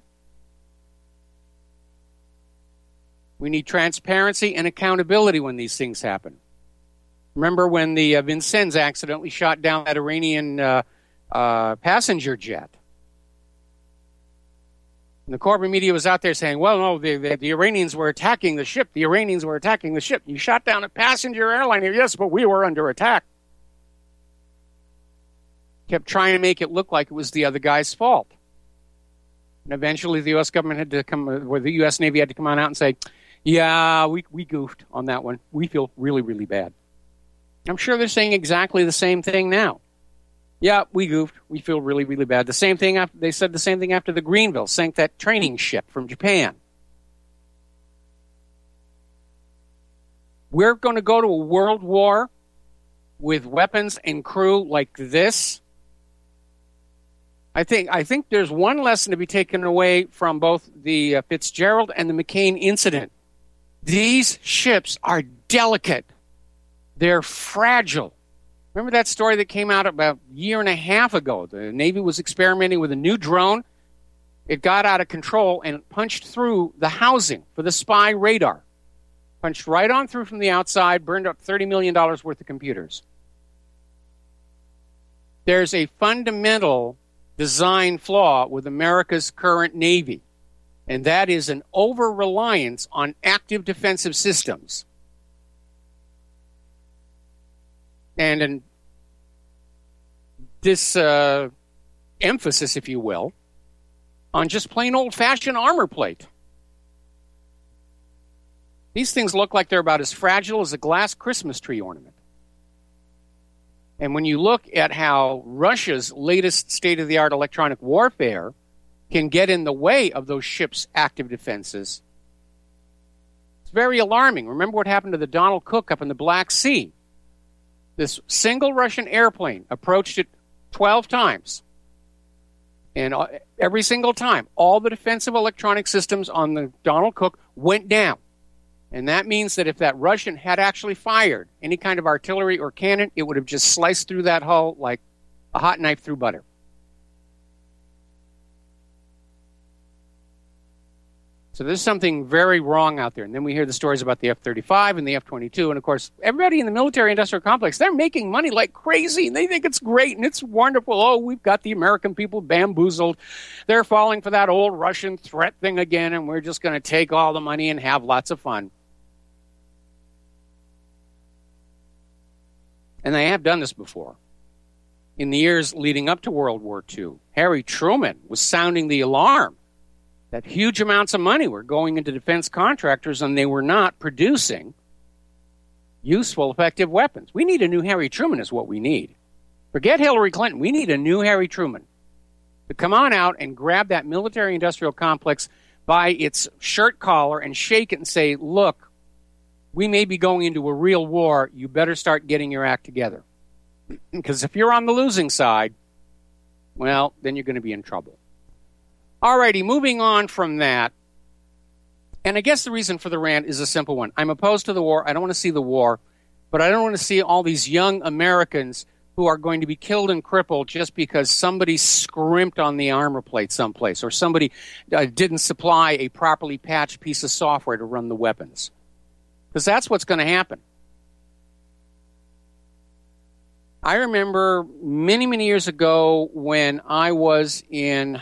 we need transparency and accountability when these things happen. Remember when the uh, Vincennes accidentally shot down that Iranian uh, uh, passenger jet? And the corporate media was out there saying, well, no, the, the, the Iranians were attacking the ship. The Iranians were attacking the ship. You shot down a passenger airliner. Yes, but we were under attack. Kept trying to make it look like it was the other guy's fault. And eventually the U S government had to come, or the U S Navy had to come on out and say, yeah, we, we goofed on that one. We feel really, really bad. I'm sure they're saying exactly the same thing now. Yeah, we goofed. We feel really, really bad. The same thing after, they said the same thing after the Greenville sank that training ship from Japan. We're going to go to a world war with weapons and crew like this. I think I think there's one lesson to be taken away from both the uh, Fitzgerald and the McCain incident. These ships are delicate. They're fragile. Remember that story that came out about a year and a half ago? The Navy was experimenting with a new drone. It got out of control and punched through the housing for the spy radar. Punched right on through from the outside, burned up thirty million dollars worth of computers. There's a fundamental design flaw with America's current Navy, and that is an over-reliance on active defensive systems. And an, this uh, emphasis, if you will, on just plain old-fashioned armor plate. These things look like they're about as fragile as a glass Christmas tree ornament. And when you look at how Russia's latest state-of-the-art electronic warfare can get in the way of those ships' active defenses, it's very alarming. Remember what happened to the Donald Cook up in the Black Sea? This single Russian airplane approached it twelve times. And every single time, all the defensive electronic systems on the Donald Cook went down. And that means that if that Russian had actually fired any kind of artillery or cannon, it would have just sliced through that hull like a hot knife through butter. So there's something very wrong out there. And then we hear the stories about the F thirty-five and the F twenty-two. And, of course, everybody in the military-industrial complex, they're making money like crazy. And they think it's great and it's wonderful. Oh, we've got the American people bamboozled. They're falling for that old Russian threat thing again, and we're just going to take all the money and have lots of fun. And they have done this before. In the years leading up to World War Two, Harry Truman was sounding the alarm that huge amounts of money were going into defense contractors and they were not producing useful, effective weapons. We need a new Harry Truman is what we need. Forget Hillary Clinton. We need a new Harry Truman to come on out and grab that military-industrial complex by its shirt collar and shake it and say, look, we may be going into a real war. You better start getting your act together. Because if you're on the losing side, well, then you're going to be in trouble. All righty, moving on from that. And I guess the reason for the rant is a simple one. I'm opposed to the war. I don't want to see the war. But I don't want to see all these young Americans who are going to be killed and crippled just because somebody scrimped on the armor plate someplace or somebody uh, didn't supply a properly patched piece of software to run the weapons. Because that's what's going to happen. I remember many, many years ago when I was in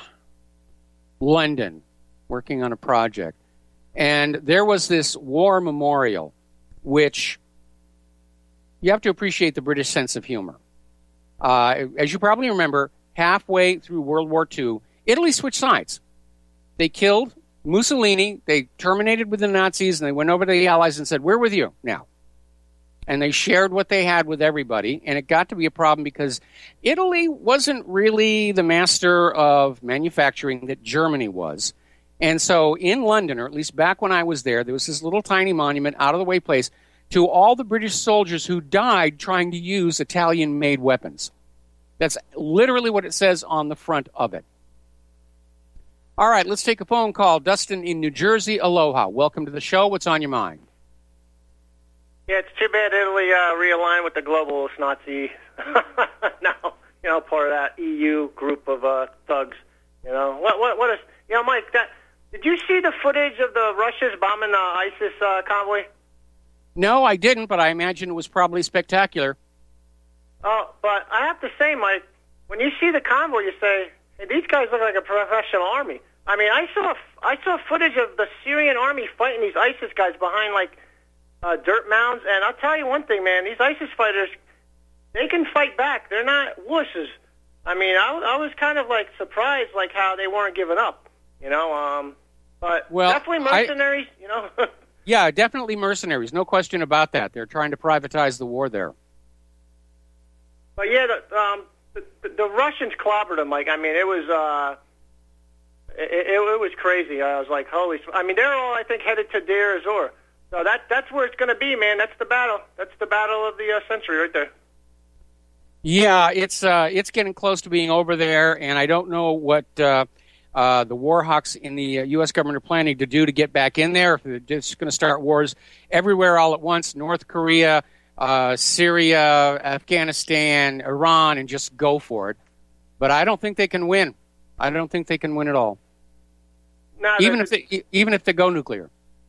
London working on a project, and there was this war memorial, which you have to appreciate the British sense of humor. Uh, as you probably remember, halfway through World War Two, Italy switched sides. They killed Mussolini, they terminated with the Nazis, and they went over to the Allies and said, we're with you now. And they shared what they had with everybody, and it got to be a problem because Italy wasn't really the master of manufacturing that Germany was. And so in London, or at least back when I was there, there was this little tiny monument, out-of-the-way place, to all the British soldiers who died trying to use Italian-made weapons. That's literally what it says on the front of it. All right, let's take a phone call. Dustin in New Jersey, aloha. Welcome to the show. What's on your mind? Yeah, it's too bad Italy uh, realigned with the globalist Nazi. Now, you know, part of that E U group of uh, thugs. You know, what, what, what is, you know, Mike, that, did you see the footage of the Russians bombing the ISIS uh, convoy? No, I didn't, but I imagine it was probably spectacular. Oh, but I have to say, Mike, when you see the convoy, you say, hey, these guys look like a professional army. I mean, I saw I saw footage of the Syrian army fighting these ISIS guys behind, like, uh, dirt mounds. And I'll tell you one thing, man, these ISIS fighters, they can fight back. They're not wusses. I mean, I, I was kind of, like, surprised, like, how they weren't giving up, you know. Um, but well, definitely mercenaries, I, you know. Yeah, definitely mercenaries. No question about that. They're trying to privatize the war there. But, yeah, the, um, the, the, the Russians clobbered them. Like, I mean, it was uh, it, it, it was crazy. I was like, holy... I mean, they're all, I think, headed to Deir ez-Zor. So that, that's where it's going to be, man. That's the battle. That's the battle of the uh, century right there. Yeah, it's uh, it's getting close to being over there, and I don't know what uh, uh, the war hawks in the uh, U S government are planning to do to get back in there. If they're just going to start wars everywhere all at once, North Korea, uh, Syria, Afghanistan, Iran, and just go for it. But I don't think they can win. I don't think they can win at all. No, even if they, even if they go nuclear.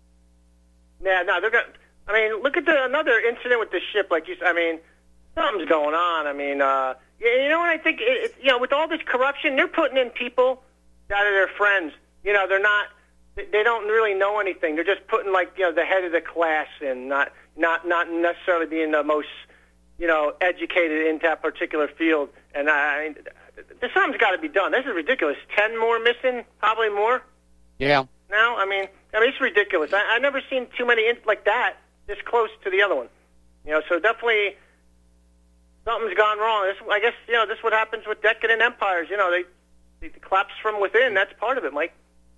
Yeah, no, they're going. I mean, look at the another incident with the ship. Like you, I mean, something's going on. I mean, uh, you know what I think? It, it, you know, with all this corruption, they're putting in people that are their friends. You know, they're not. They don't really know anything. They're just putting like you know the head of the class in, not not not necessarily being the most you know educated in that particular field. And I, I mean, something's got to be done. This is ridiculous. Ten more missing, probably more. Yeah. Now, I mean, I mean, it's ridiculous. I, I've never seen too many in, like that this close to the other one. You know, so definitely something's gone wrong. This, I guess, you know, this is what happens with decadent empires. You know, they, they collapse from within. That's part of it, Mike.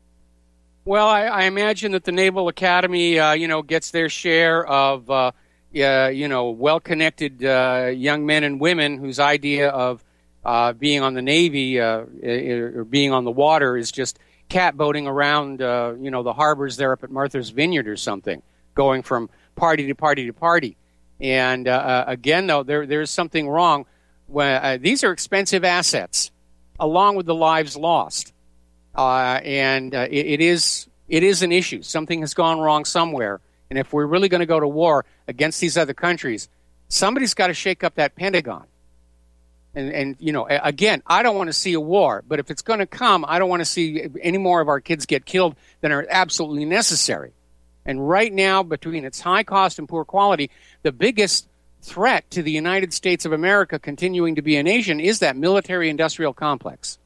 Well, I, I imagine that the Naval Academy, uh, you know, gets their share of, uh, uh, you know, well-connected uh, young men and women whose idea of uh, being on the Navy uh, or being on the water is just catboating around, uh, you know, the harbors there up at Martha's Vineyard or something, going from party to party to party. And uh, again, though, there there's something wrong. When, uh, these are expensive assets, along with the lives lost, uh, and uh, it, it is it is an issue. Something has gone wrong somewhere, and if we're really going to go to war against these other countries, somebody's got to shake up that Pentagon. And, and you know, again, I don't want to see a war, but if it's going to come, I don't want to see any more of our kids get killed than are absolutely necessary. And right now, between its high cost and poor quality, the biggest threat to the United States of America continuing to be a nation is that military-industrial complex.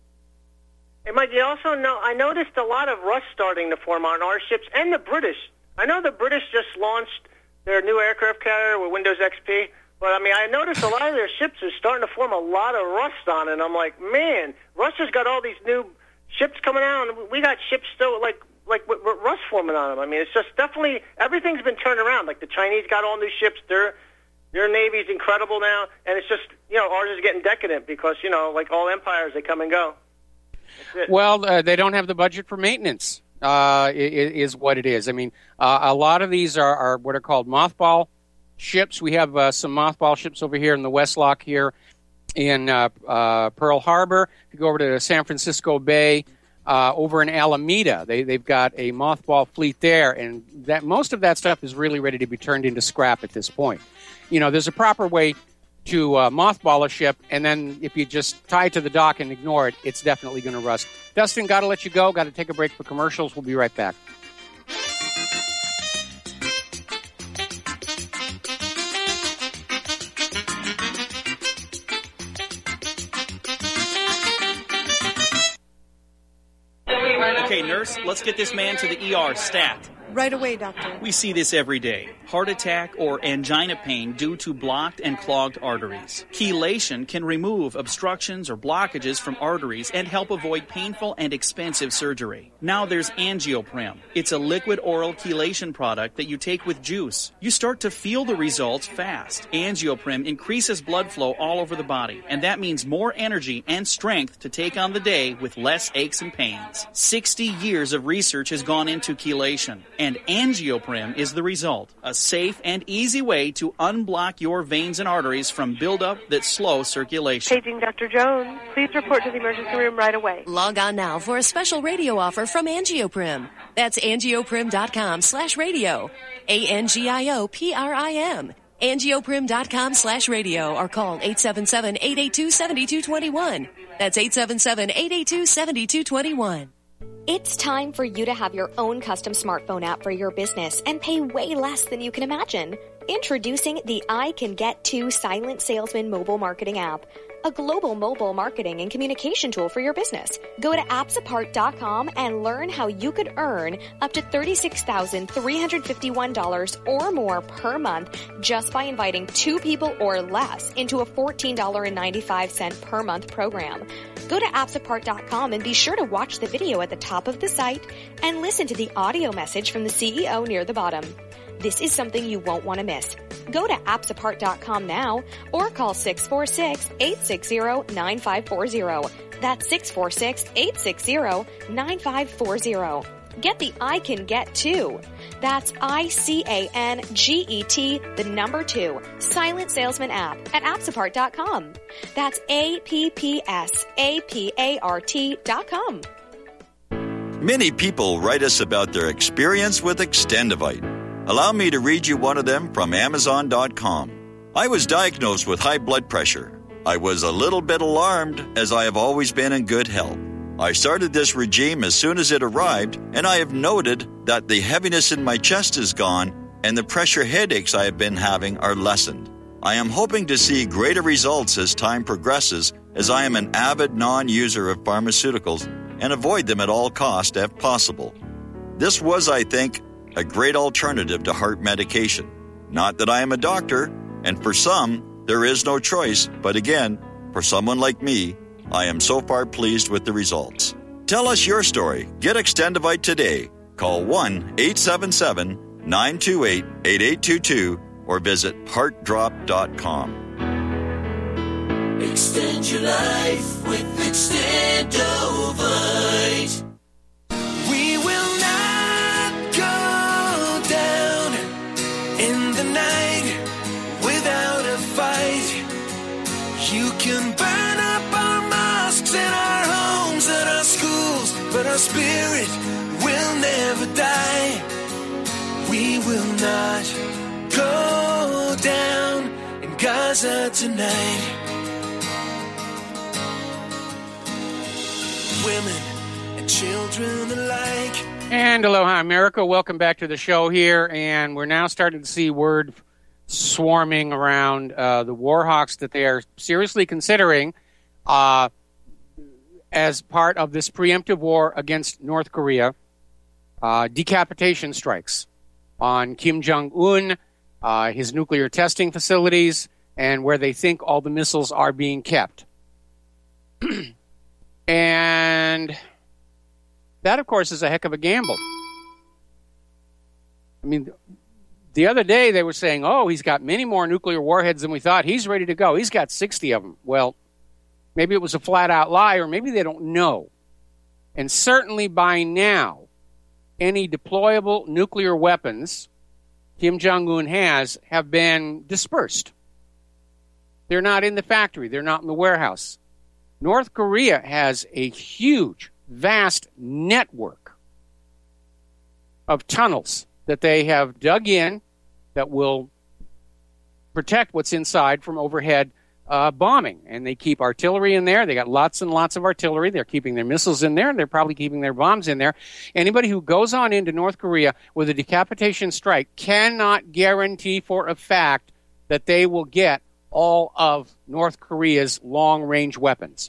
Hey, Mike, you also know, I noticed a lot of rust starting to form on our ships and the British. I know the British just launched their new aircraft carrier with Windows X P, But, I mean, I noticed a lot of their ships are starting to form a lot of rust on it. And I'm like, man, Russia's got all these new ships coming out, and we got ships still, like, like with, with rust forming on them. I mean, it's just definitely, everything's been turned around. Like, the Chinese got all new ships. Their, their Navy's incredible now. And it's just, you know, ours is getting decadent because, you know, like all empires, they come and go. That's it. Well, uh, they don't have the budget for maintenance, uh, is what it is. I mean, uh, a lot of these are, are what are called mothball ships. We have uh, some mothball ships over here in the West Lock here in uh, uh, Pearl Harbor. If you go over to San Francisco Bay, uh, over in Alameda, they, they've got a mothball fleet there, and that most of that stuff is really ready to be turned into scrap at this point. You know, there's a proper way to uh, mothball a ship, and then if you just tie it to the dock and ignore it, it's definitely going to rust. Dustin, got to let you go. Got to take a break for commercials. We'll be right back. Okay, nurse, let's get this man to the E R stat. Right away, doctor. We see this every day. Heart attack or angina pain due to blocked and clogged arteries. Chelation can remove obstructions or blockages from arteries and help avoid painful and expensive surgery. Now there's Angioprim. It's a liquid oral chelation product that you take with juice. You start to feel the results fast. Angioprim increases blood flow all over the body, and that means more energy and strength to take on the day with less aches and pains. sixty years of research has gone into chelation, and Angioprim is the result. A safe and easy way to unblock your veins and arteries from buildup that slow circulation. Paging Doctor Jones. Please report to the emergency room right away. Log on now for a special radio offer from Angioprim. That's angioprim.com slash radio. A N G I O P R I M. angioprim.com slash radio or call eight seven seven, eight eight two, seven two two one. That's eight seven seven, eight eight two, seven two two one. It's time for you to have your own custom smartphone app for your business and pay way less than you can imagine. Introducing the I Can Get To Silent Salesman mobile marketing app, a global mobile marketing and communication tool for your business. Go to apps apart dot com and learn how you could earn up to thirty-six thousand three hundred fifty-one dollars or more per month just by inviting two people or less into a fourteen dollars and ninety-five cents per month program. Go to apps apart dot com and be sure to watch the video at the top of the site and listen to the audio message from the C E O near the bottom. This is something you won't want to miss. Go to apps apart dot com now or call six four six, eight six zero, nine five four zero. That's six four six, eight six zero, nine five four zero. Get the I Can Get To. That's I C A N G E T, the number two, Silent Salesman app at apps apart dot com. That's A P P S A P A R T dot com. Many people write us about their experience with Extendivite. Allow me to read you one of them from amazon dot com. I was diagnosed with high blood pressure. I was a little bit alarmed as I have always been in good health. I started this regime as soon as it arrived, and I have noted that the heaviness in my chest is gone and the pressure headaches I have been having are lessened. I am hoping to see greater results as time progresses, as I am an avid non-user of pharmaceuticals and avoid them at all costs if possible. This was, I think, a great alternative to heart medication. Not that I am a doctor, and for some, there is no choice, but again, for someone like me, I am so far pleased with the results. Tell us your story. Get Extendivite today. Call one eight seven seven, nine two eight, eight eight two two or visit heart drop dot com. Extend your life with Extendovite. We will not go down in the night without a fight. You can burn up our mosques and our homes and our schools, but our spirit will never die. We will not go down in Gaza tonight. Women and children alike. And aloha, America. Welcome back to the show here. And we're now starting to see word swarming around uh, the Warhawks that they are seriously considering uh, as part of this preemptive war against North Korea, uh, decapitation strikes on Kim Jong-un, uh, his nuclear testing facilities, and where they think all the missiles are being kept. And that, of course, is a heck of a gamble. I mean, the other day they were saying, oh, he's got many more nuclear warheads than we thought. He's ready to go. He's got sixty of them. Well, maybe it was a flat-out lie, or maybe they don't know. And certainly by now, any deployable nuclear weapons Kim Jong-un has have been dispersed. They're not in the factory. They're not in the warehouse. North Korea has a huge, vast network of tunnels that they have dug in that will protect what's inside from overhead uh, bombing. And they keep artillery in there. They got lots and lots of artillery. They're keeping their missiles in there, and they're probably keeping their bombs in there. Anybody who goes on into North Korea with a decapitation strike cannot guarantee for a fact that they will get all of North Korea's long-range weapons.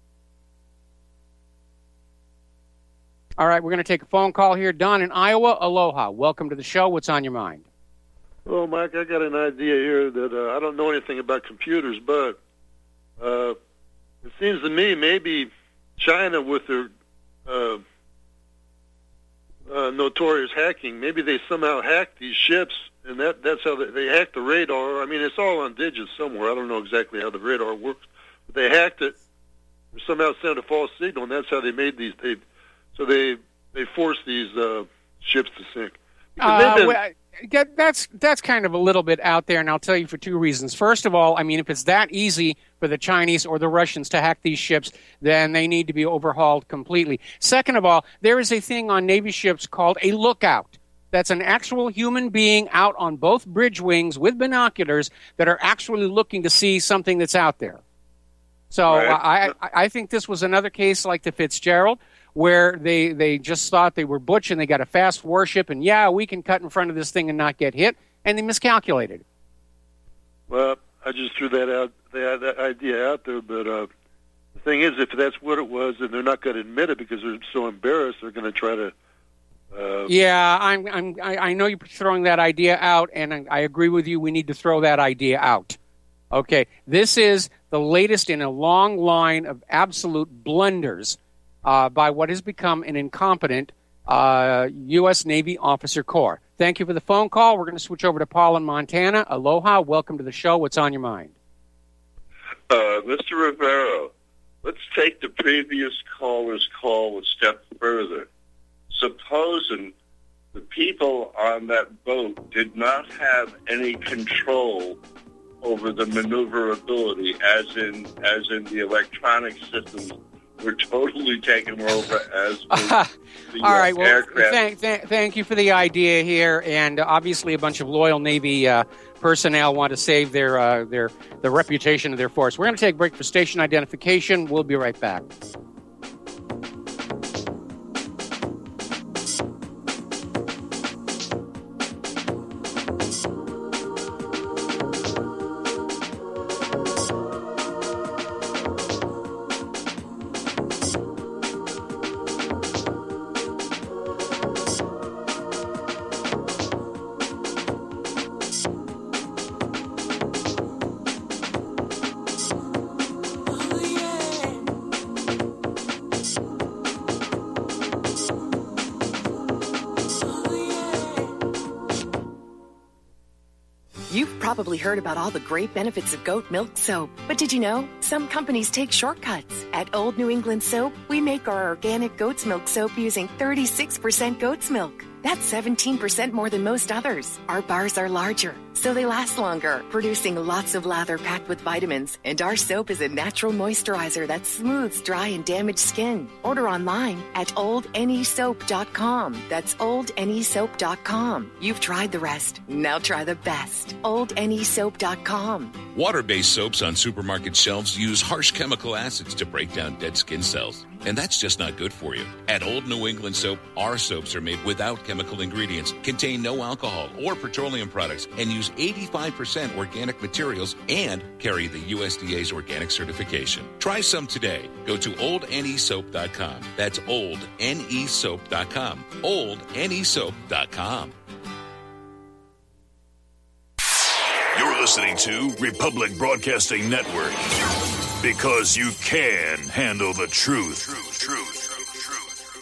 All right, we're going to take a phone call here. Don in Iowa, aloha. Welcome to the show. What's on your mind? Well, Mike, I got an idea here that uh, I don't know anything about computers, but uh, it seems to me maybe China with their uh, uh, notorious hacking, maybe they somehow hacked these ships, and that, that's how they, they hacked the radar. I mean, it's all on digits somewhere. I don't know exactly how the radar works, but they hacked it, or somehow sent a false signal, and that's how they made these. They, so they they forced these uh, ships to sink. Uh, been, well, that, that's that's kind of a little bit out there, and I'll tell you for two reasons. First of all, I mean, if it's that easy for the Chinese or the Russians to hack these ships, then they need to be overhauled completely. Second of all, there is a thing on Navy ships called a lookout. That's an actual human being out on both bridge wings with binoculars that are actually looking to see something that's out there. So right. I, I think this was another case like the Fitzgerald, where they, they just thought they were butch and they got a fast warship, and yeah, we can cut in front of this thing and not get hit, and they miscalculated. Well, I just threw that out, that, that idea out there, but uh, the thing is, if that's what it was, and they're not going to admit it because they're so embarrassed, they're going to try to. Uh, yeah, I'm, I'm, I know you're throwing that idea out, and I, I agree with you. We need to throw that idea out. Okay, this is the latest in a long line of absolute blunders uh, by what has become an incompetent uh, U S Navy officer corps. Thank you for the phone call. We're going to switch over to Paul in Montana. Aloha. Welcome to the show. What's on your mind? Uh, Mister Rivero, let's take the previous caller's call a step further. Supposing the people on that boat did not have any control over the maneuverability, as in as in the electronic systems were totally taken over as uh, the all right. uh, Well, aircraft. Thank, th- thank you for the idea here, and obviously a bunch of loyal Navy uh, personnel want to save their uh, their the reputation of their force. We're going to take a break for station identification. We'll be right back. Probably heard about all the great benefits of goat milk soap. But did you know some companies take shortcuts? At Old New England Soap, we make our organic goat's milk soap using thirty-six percent goat's milk. That's seventeen percent more than most others. Our bars are larger, so they last longer, producing lots of lather packed with vitamins. And our soap is a natural moisturizer that smooths dry and damaged skin. Order online at old n e soap dot com. That's old n e soap dot com. You've tried the rest. Now try the best. old n e soap dot com. Water-based soaps on supermarket shelves use harsh chemical acids to break down dead skin cells. And that's just not good for you. At Old New England Soap, our soaps are made without chemical ingredients, contain no alcohol or petroleum products, and use eighty-five percent organic materials and carry the U S D A's organic certification. Try some today. Go to old n e soap dot com. That's old n e soap dot com. old n e soap dot com. listening to Republic Broadcasting Network. Because you can handle the truth. Truth, truth.